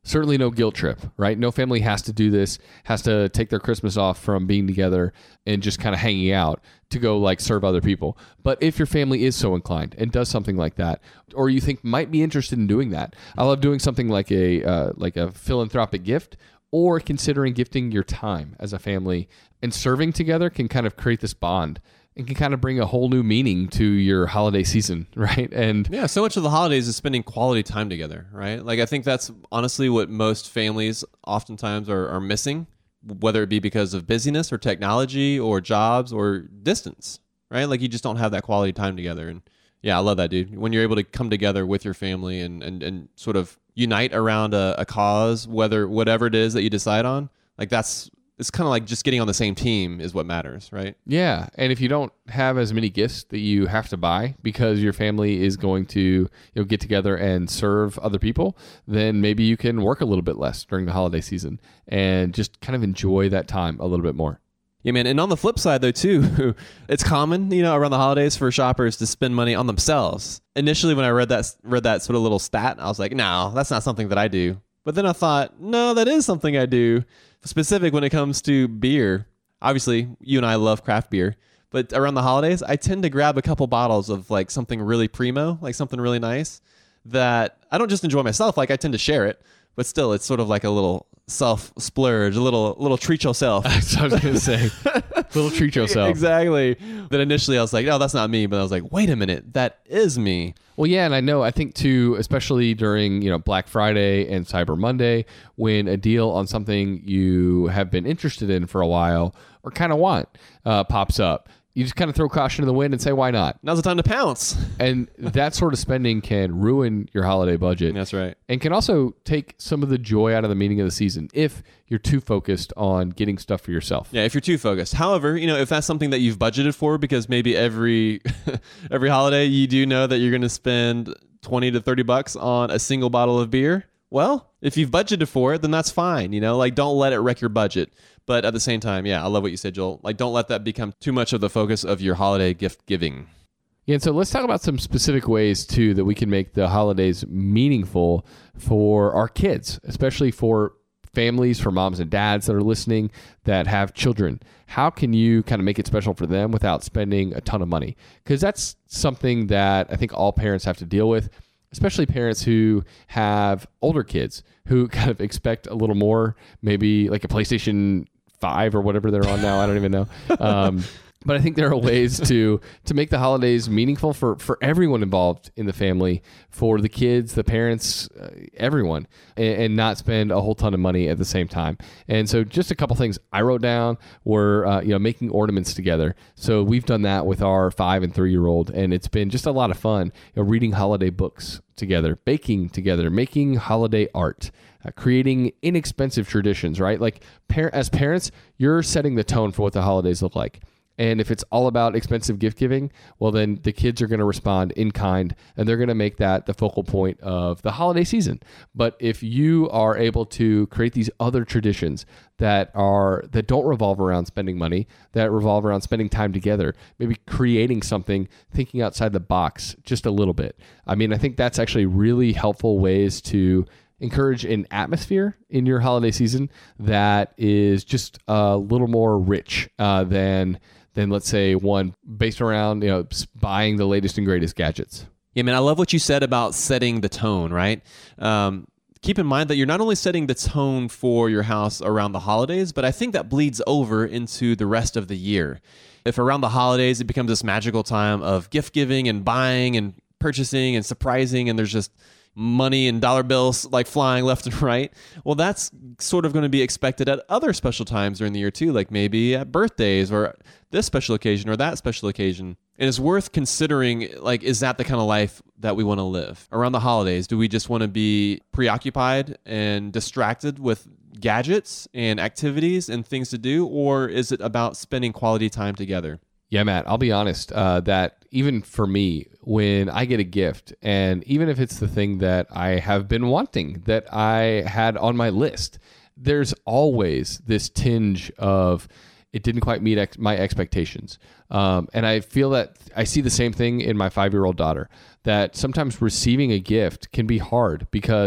Certainly no guilt trip, right? No family has to do this, has to take their Christmas off from being together and just kind of hanging out to go like serve other people. But if your family is so inclined and does something like that, or you think might be interested in doing that, I love doing something like a uh, like a philanthropic gift, or considering gifting your time as a family, and serving together can kind of create this bond. It can kind of bring a whole new meaning to your holiday season, right? And yeah, so much of the holidays is spending quality time together, right? Like I think that's honestly what most families oftentimes are, are missing, whether it be because of busyness or technology or jobs or distance, right? Like you just don't have that quality time together. And yeah, I love that, dude. When you're able to come together with your family and and, and sort of unite around a, a cause, whether whatever it is that you decide on, like that's it's kind of like just getting on the same team is what matters, right? yeah, and if you don't have as many gifts that you have to buy because your family is going to you know get together and serve other people, then maybe you can work a little bit less during the holiday season and just kind of enjoy that time a little bit more. Yeah, man. And on the flip side, though, too, it's common, you know, around the holidays for shoppers to spend money on themselves. Initially, when I read that read that sort of little stat, I was like, no, that's not something that I do. But then I thought, no, that is something I do. Specific when it comes to beer. Obviously, you and I love craft beer. But around the holidays, I tend to grab a couple bottles of like something really primo, like something really nice that I don't just enjoy myself. Like I tend to share it. But still, it's sort of like a little self splurge, a little little treat yourself. That's what I was going to say. Little treat yourself. Exactly. Then initially I was like, oh, that's not me. But I was like, wait a minute, that is me. Well, yeah, and I know, I think too, especially during, you know, Black Friday and Cyber Monday, when a deal on something you have been interested in for a while or kind of want uh, pops up, you just kind of throw caution to the wind and say, why not? Now's the time to pounce. And that sort of spending can ruin your holiday budget. That's right. And can also take some of the joy out of the meaning of the season if you're too focused on getting stuff for yourself. Yeah, if you're too focused. However, you know, if that's something that you've budgeted for, because maybe every every holiday you do know that you're going to spend twenty to thirty bucks on a single bottle of beer, well, if you've budgeted for it, then that's fine. You know, like don't let it wreck your budget. But at the same time, yeah, I love what you said, Joel. Like, don't let that become too much of the focus of your holiday gift giving. Yeah, and so let's talk about some specific ways, too, that we can make the holidays meaningful for our kids, especially for families, for moms and dads that are listening that have children. How can you kind of make it special for them without spending a ton of money? Because that's something that I think all parents have to deal with, especially parents who have older kids who kind of expect a little more, maybe like a PlayStation five or whatever they're on now. I don't even know. Um, but I think there are ways to to make the holidays meaningful for, for everyone involved in the family, for the kids, the parents, uh, everyone, and, and not spend a whole ton of money at the same time. And so just a couple things I wrote down were, uh, you know, making ornaments together. So we've done that with our five and three-year-old, and it's been just a lot of fun, you know, reading holiday books together, baking together, making holiday art, uh, creating inexpensive traditions, right? Like par- as parents, you're setting the tone for what the holidays look like. And if it's all about expensive gift giving, well, then the kids are going to respond in kind, and they're going to make that the focal point of the holiday season. But if you are able to create these other traditions that are that don't revolve around spending money, that revolve around spending time together, maybe creating something, thinking outside the box just a little bit. I mean, I think that's actually really helpful ways to encourage an atmosphere in your holiday season that is just a little more rich uh, than than let's say one based around, you know, buying the latest and greatest gadgets. Yeah, man, I love what you said about setting the tone, right? Um, keep in mind that you're not only setting the tone for your house around the holidays, but I think that bleeds over into the rest of the year. If around the holidays it becomes this magical time of gift giving and buying and purchasing and surprising, and there's just money and dollar bills like flying left and right, well, that's sort of going to be expected at other special times during the year too, like maybe at birthdays or this special occasion or that special occasion. And it's worth considering, like, is that the kind of life that we want to live around the holidays? Do we just want to be preoccupied and distracted with gadgets and activities and things to do, or is it about spending quality time together? Yeah, Matt, I'll be honest, uh, that even for me, when I get a gift, and even if it's the thing that I have been wanting, that I had on my list, there's always this tinge of it didn't quite meet ex- my expectations. Um, and I feel that I see the same thing in my five-year-old daughter, that sometimes receiving a gift can be hard because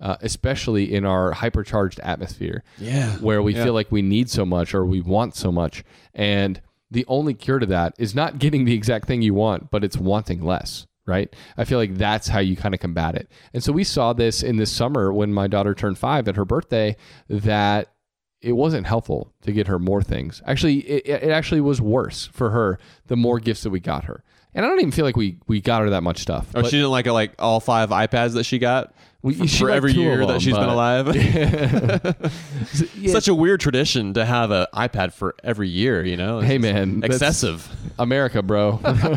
uh, especially in our hypercharged atmosphere. Yeah. Where we Yeah. feel like we need so much or we want so much. And the only cure to that is not getting the exact thing you want, but it's wanting less, right? I feel like that's how you kind of combat it. And so we saw this in this summer when my daughter turned five at her birthday, that it wasn't helpful to get her more things. Actually, it, it actually was worse for her the more gifts that we got her. And I don't even feel like we, we got her that much stuff. Oh, she didn't like like all five iPads that she got we, for, she for liked every two of year them, that she's but- been alive. Yeah. Such a weird tradition to have an iPad for every year, you know? It's Hey, man, that's excessive. America, bro.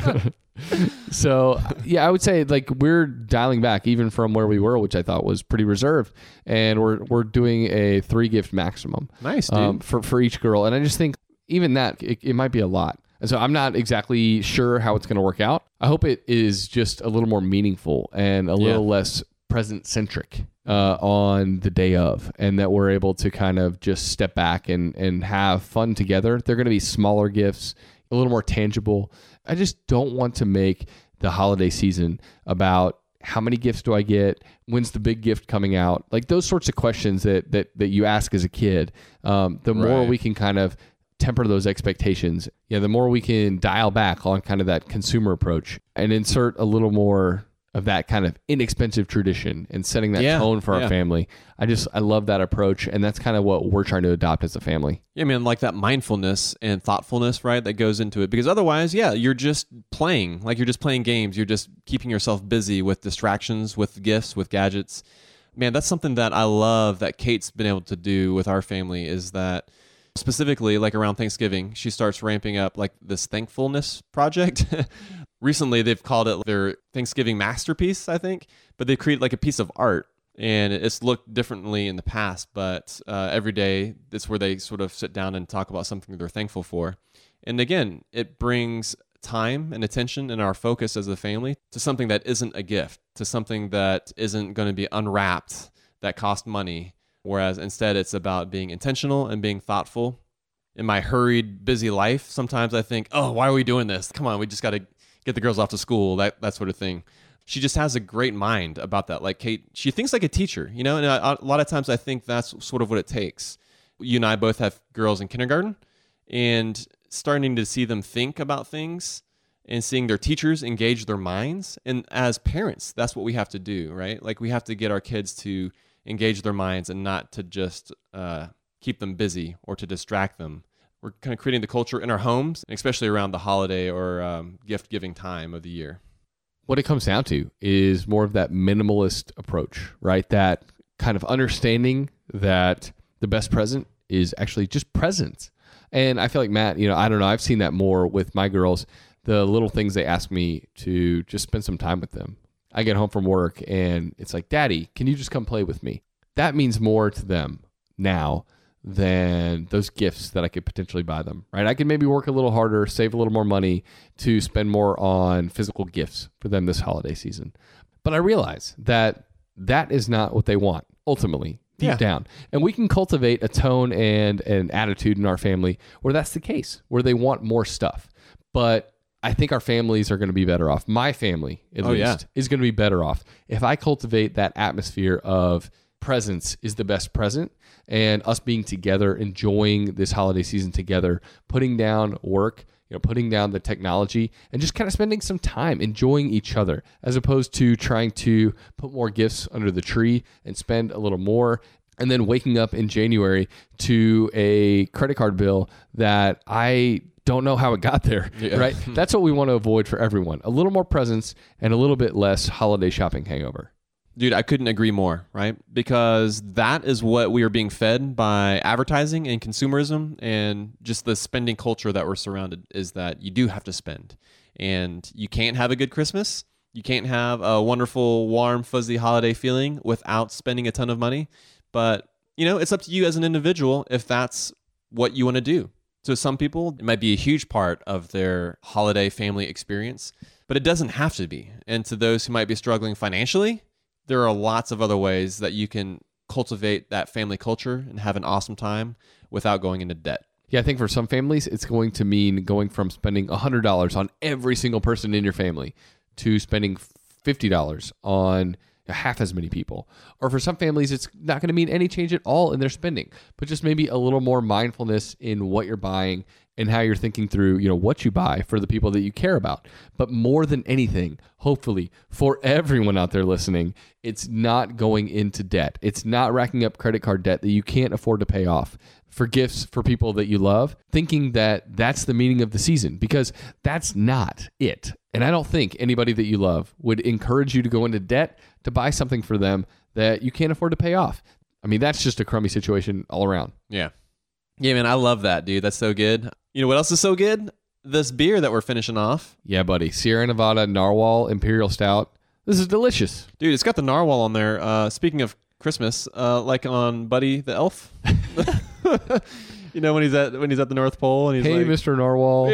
So, yeah, I would say like we're dialing back even from where we were, which I thought was pretty reserved, and we're we're doing a three gift maximum. Nice, dude. um, for for each girl, and I just think even that it, it might be a lot. And so I'm not exactly sure how it's going to work out. I hope it is just a little more meaningful and a little Yeah. less present centric uh, on the day of, and that we're able to kind of just step back and and have fun together. They're going to be smaller gifts, a little more tangible. I just don't want to make the holiday season about how many gifts do I get? When's the big gift coming out? Like those sorts of questions that that that you ask as a kid. Um, the more Right. we can kind of temper those expectations, yeah, the more we can dial back on kind of that consumer approach and insert a little more of that kind of inexpensive tradition and setting that Yeah, tone for yeah. our family. I just, I love that approach. And that's kind of what we're trying to adopt as a family. Yeah, man, like that mindfulness and thoughtfulness, right, that goes into it. Because otherwise, yeah, you're just playing. Like you're just playing games. You're just keeping yourself busy with distractions, with gifts, with gadgets. Man, that's something that I love that Kate's been able to do with our family is that specifically like around Thanksgiving, she starts ramping up like this thankfulness project. Recently, they've called it their Thanksgiving masterpiece, I think, but they created like a piece of art. And it's looked differently in the past, but uh, every day, it's where they sort of sit down and talk about something they're thankful for. And again, it brings time and attention and our focus as a family to something that isn't a gift, to something that isn't going to be unwrapped, that cost money. Whereas instead, it's about being intentional and being thoughtful. In my hurried, busy life, sometimes I think, oh, why are we doing this? Come on, we just got to get the girls off to school, that that sort of thing. She just has a great mind about that. Like Kate, she thinks like a teacher, you know, and a, a lot of times I think that's sort of what it takes. You and I both have girls in kindergarten, and starting to see them think about things and seeing their teachers engage their minds. And as parents, that's what we have to do, right? Like we have to get our kids to engage their minds and not to just uh, keep them busy or to distract them. We're kind of creating the culture in our homes, especially around the holiday or um, gift-giving time of the year. What it comes down to is more of that minimalist approach, right? That kind of understanding that the best present is actually just presents. And I feel like, Matt, you know, I don't know, I've seen that more with my girls, the little things they ask me to just spend some time with them. I get home from work and it's like, Daddy, can you just come play with me? That means more to them now than those gifts that I could potentially buy them, right? I could maybe work a little harder, save a little more money to spend more on physical gifts for them this holiday season. But I realize that that is not what they want ultimately, deep Yeah. down. And we can cultivate a tone and an attitude in our family where that's the case, where they want more stuff. But I think our families are going to be better off. My family, at Oh, least, yeah. is going to be better off if I cultivate that atmosphere of presence is the best present, and us being together, enjoying this holiday season together, putting down work, you know, putting down the technology, and just kind of spending some time enjoying each other, as opposed to trying to put more gifts under the tree and spend a little more, and then waking up in January to a credit card bill that I don't know how it got there, Yeah. right? That's what we want to avoid for everyone. A little more presence and a little bit less holiday shopping hangover. Dude, I couldn't agree more, right? Because that is what we are being fed by advertising and consumerism, and just the spending culture that we're surrounded is that you do have to spend. And you can't have a good Christmas. You can't have a wonderful, warm, fuzzy holiday feeling without spending a ton of money. But, you know, it's up to you as an individual if that's what you want to do. So some people, it might be a huge part of their holiday family experience, but it doesn't have to be. And to those who might be struggling financially, there are lots of other ways that you can cultivate that family culture and have an awesome time without going into debt. Yeah, I think for some families, it's going to mean going from spending one hundred dollars on every single person in your family to spending fifty dollars on half as many people. Or for some families, it's not going to mean any change at all in their spending, but just maybe a little more mindfulness in what you're buying and how you're thinking through, you know, what you buy for the people that you care about. But more than anything, hopefully for everyone out there listening, it's not going into debt. It's not racking up credit card debt that you can't afford to pay off for gifts for people that you love, thinking that that's the meaning of the season, because that's not it. And I don't think anybody that you love would encourage you to go into debt to buy something for them that you can't afford to pay off. I mean, that's just a crummy situation all around. Yeah. Yeah, man, I love that, dude. That's so good. You know what else is so good? This beer that we're finishing off. Yeah, buddy. Sierra Nevada Narwhal Imperial Stout. This is delicious. Dude, it's got the narwhal on there. Uh, speaking of Christmas, uh, like on Buddy the Elf. You know, when he's at when he's at the North Pole and he's hey, like, Mister Narwhal.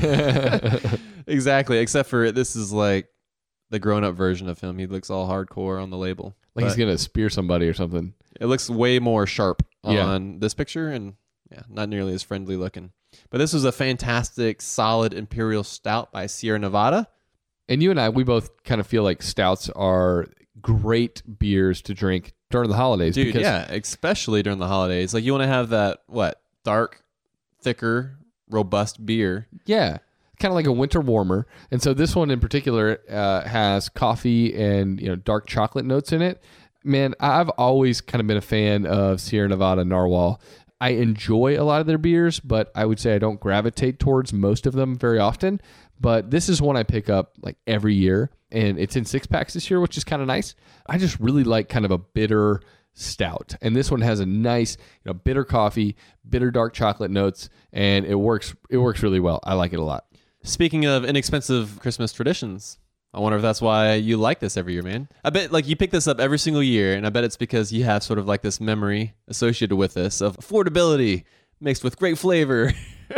Yeah. Exactly. Except for this is like the grown-up version of him. He looks all hardcore on the label. Like But he's going to spear somebody or something. It looks way more sharp Yeah. on this picture and yeah, not nearly as friendly looking. But this was a fantastic, solid Imperial Stout by Sierra Nevada. And you and I, we both kind of feel like stouts are great beers to drink during the holidays. Dude, because yeah, especially during the holidays. Like you want to have that, what, dark, thicker, robust beer. Yeah, kind of like a winter warmer. And so this one in particular uh, has coffee and, you know, dark chocolate notes in it. Man, I've always kind of been a fan of Sierra Nevada Narwhal. I enjoy a lot of their beers, but I would say I don't gravitate towards most of them very often. But this is one I pick up like every year, and it's in six packs this year, which is kind of nice. I just really like kind of a bitter stout, and this one has a nice, you know, bitter coffee, bitter dark chocolate notes, and it works. It works really well. I like it a lot. Speaking of inexpensive Christmas traditions, I wonder if that's why you like this every year, man. I bet like you pick this up every single year, and I bet it's because you have sort of like this memory associated with this of affordability mixed with great flavor,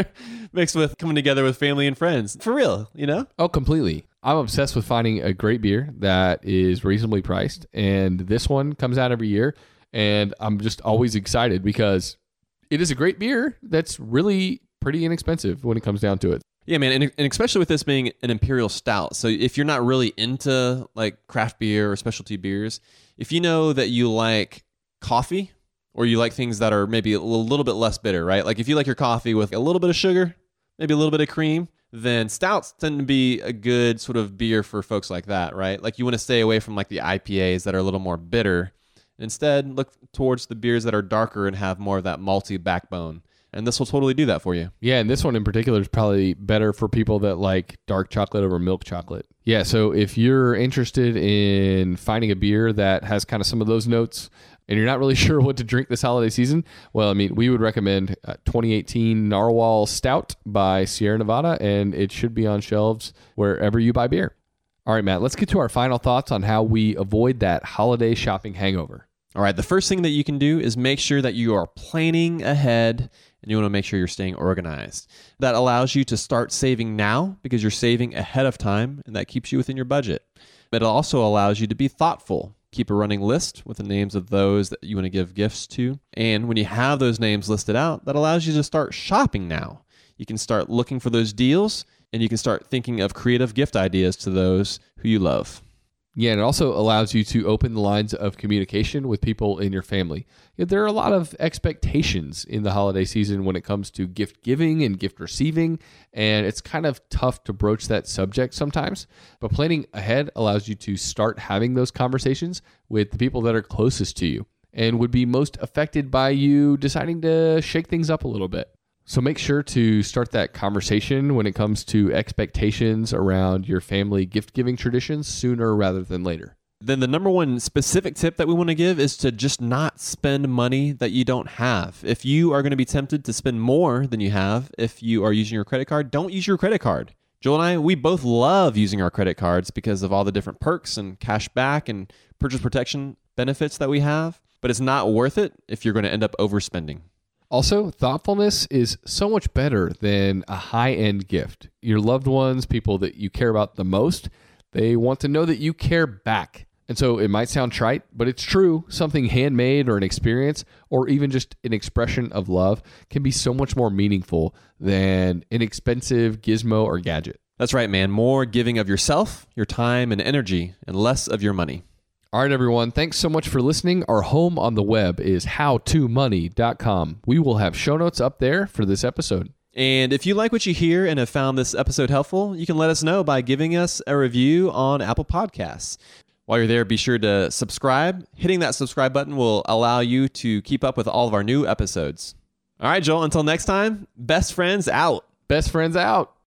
mixed with coming together with family and friends. For real, you know? Oh, completely. I'm obsessed with finding a great beer that is reasonably priced, and this one comes out every year, and I'm just always excited because it is a great beer that's really pretty inexpensive when it comes down to it. Yeah, man, and, and especially with this being an Imperial Stout. So if you're not really into like craft beer or specialty beers, if you know that you like coffee or you like things that are maybe a little, little bit less bitter, right? Like if you like your coffee with a little bit of sugar, maybe a little bit of cream, then stouts tend to be a good sort of beer for folks like that, right? Like you want to stay away from like the I P As that are a little more bitter. Instead, look towards the beers that are darker and have more of that malty backbone. And this will totally do that for you. Yeah, and this one in particular is probably better for people that like dark chocolate over milk chocolate. Yeah, so if you're interested in finding a beer that has kind of some of those notes and you're not really sure what to drink this holiday season, well, I mean, we would recommend uh, twenty eighteen Narwhal Stout by Sierra Nevada, and it should be on shelves wherever you buy beer. All right, Matt, let's get to our final thoughts on how we avoid that holiday shopping hangover. All right, the first thing that you can do is make sure that you are planning ahead, and you want to make sure you're staying organized. That allows you to start saving now because you're saving ahead of time, and that keeps you within your budget. It also allows you to be thoughtful. Keep a running list with the names of those that you want to give gifts to. And when you have those names listed out, that allows you to start shopping now. You can start looking for those deals, and you can start thinking of creative gift ideas to those who you love. Yeah, and it also allows you to open the lines of communication with people in your family. You know, there are a lot of expectations in the holiday season when it comes to gift giving and gift receiving, and it's kind of tough to broach that subject sometimes. But planning ahead allows you to start having those conversations with the people that are closest to you and would be most affected by you deciding to shake things up a little bit. So make sure to start that conversation when it comes to expectations around your family gift-giving traditions sooner rather than later. Then the number one specific tip that we want to give is to just not spend money that you don't have. If you are going to be tempted to spend more than you have, if you are using your credit card, don't use your credit card. Joel and I, we both love using our credit cards because of all the different perks and cash back and purchase protection benefits that we have, but it's not worth it if you're going to end up overspending. Also, thoughtfulness is so much better than a high-end gift. Your loved ones, people that you care about the most, they want to know that you care back. And so it might sound trite, but it's true. Something handmade or an experience or even just an expression of love can be so much more meaningful than an expensive gizmo or gadget. That's right, man. More giving of yourself, your time and energy, and less of your money. All right, everyone. Thanks so much for listening. Our home on the web is how to money dot com. We will have show notes up there for this episode. And if you like what you hear and have found this episode helpful, you can let us know by giving us a review on Apple Podcasts. While you're there, be sure to subscribe. Hitting that subscribe button will allow you to keep up with all of our new episodes. All right, Joel, until next time, best friends out. Best friends out.